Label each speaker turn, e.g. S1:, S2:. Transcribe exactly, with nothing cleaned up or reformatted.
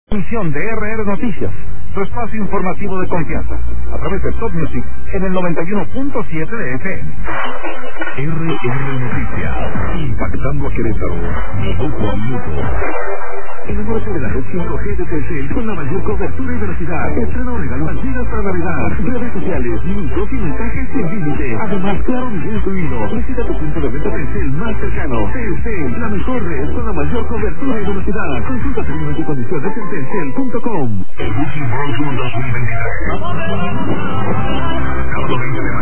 S1: Emisión de R R Noticias, su espacio informativo de confianza, a través de Top Music en el noventa y uno punto siete de F M.
S2: R R Noticias, impactando a Querétaro, minuto a minuto. Enamórate de la red cinco G de Telcel con la mayor cobertura y velocidad. Estreno regalo partidas para Navidad. Redes sociales, minutos y mensajes sin límite. Además, claro, video incluido. Visita tu punto de venta Telcel más cercano. Telcel, la mejor red con la mayor cobertura y velocidad. Consulta términos y condiciones en telcel punto com. El Wiki World Tour dos mil veintitrés. Sábado veinte de mayo.